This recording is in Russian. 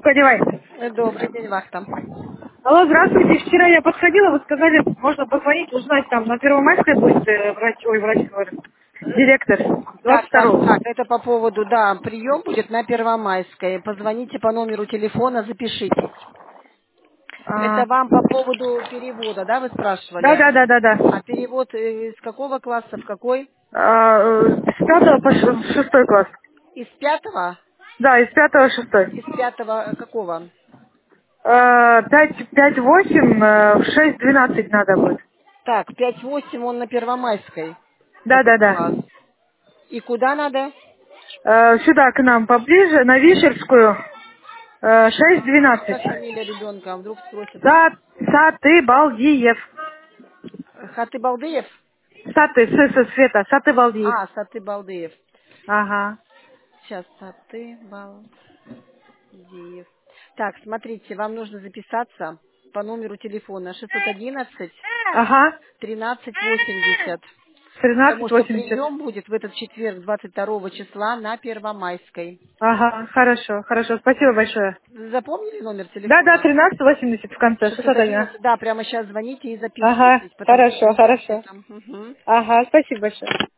трубку одевай. Добрый день, вахта. Алло, здравствуйте. Вчера я подходила, вы сказали, можно позвонить, узнать, там на Первомайской будет врач, говорю, директор, Так, так, 22-го. так, это по поводу, да, прием будет на Первомайской. Позвоните по номеру телефона, запишитесь. Это вам по поводу перевода, да, вы спрашивали? Да. А перевод из какого класса в какой? С 5 по 6 класс. Из пятого? Да, из 5 в 6. Из пятого какого? 5-8, в 6-12 надо будет. Так, 5-8 он на Первомайской, Да. этот класс. И куда надо? Сюда к нам поближе, на Вишерскую, Как 6-12. фамилия ребенка? Вдруг спросят. Саты-Балдиев. Хаты Балдыев? Саты, Света, Саты-Балдиев. А, Саты Балдыев. Ага. Сейчас, Саты Балдыев. Так, смотрите, вам нужно записаться по номеру телефона 611 Ага. 1380. Потому что 13,80. прием будет в этот четверг, 22 числа, на Первомайской. Ага, хорошо, хорошо. Спасибо большое. Запомнили номер Да, телефона? 13,80 в конце, 601. 611, да, прямо сейчас звоните и Ага, записывайтесь, потому что хорошо, у нас хорошо. это... Мгм. Ага, спасибо большое.